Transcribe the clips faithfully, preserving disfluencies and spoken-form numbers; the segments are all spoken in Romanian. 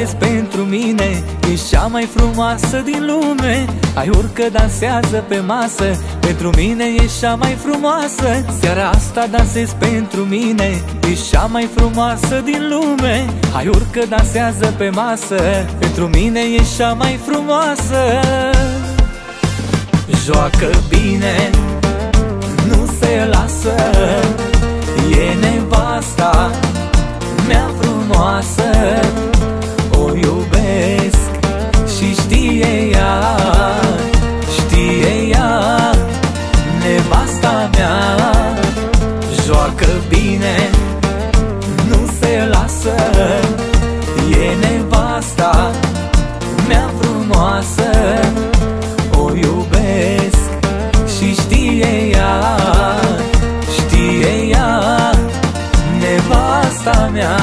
dansezi pentru mine, ești cea mai frumoasă din lume. Hai, urcă, dansează pe masă, pentru mine ești cea mai frumoasă. Seara asta dansezi pentru mine, ești cea mai frumoasă din lume. Hai, urcă, dansează pe masă, pentru mine ești cea mai frumoasă. Joacă bine, nu se lasă, e nevasta mea frumoasă. O iubesc și știe ea, știe ea, nevasta mea. Joacă bine, nu se lasă, e nevasta mea frumoasă. O iubesc și știe ea, știe ea, nevasta mea.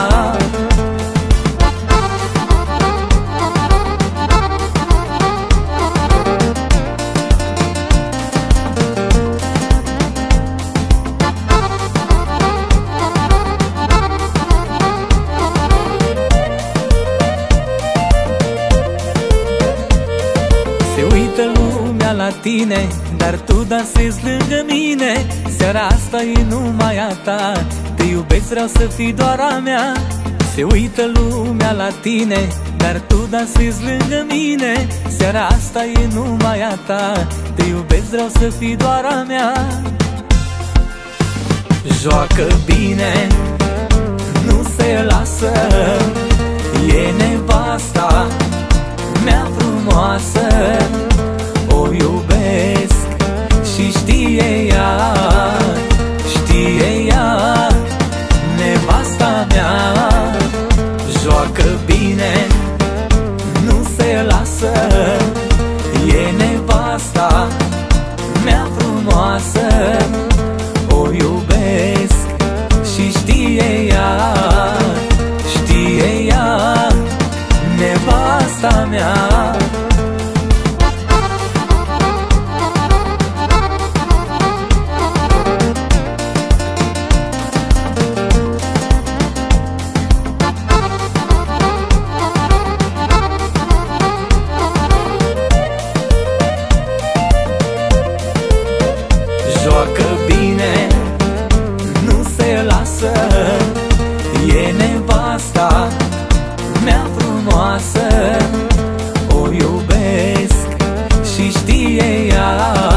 Se uită lumea la tine, dar tu dansezi lângă mine. Seara asta e numai a ta, te iubesc, vreau să fii doar a mea. Se uită lumea la tine, dar tu dansezi lângă mine. Seara asta e numai a ta, te iubesc, vreau să fii doar a mea. Joacă bine, nu se lasă, e nevasta mea frumoasă. O iubesc și știe ea, știe ea, nevasta mea. Joacă bine, nu se lasă, e nevasta mea frumoasă. O iubesc și știe ea, știe ea, nevasta mea. Joacă bine, nu se lasă, e nevasta mea frumoasă. O iubesc și știe ea,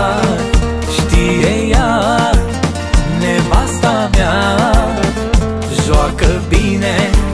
știe ea, nevasta mea. Joacă bine,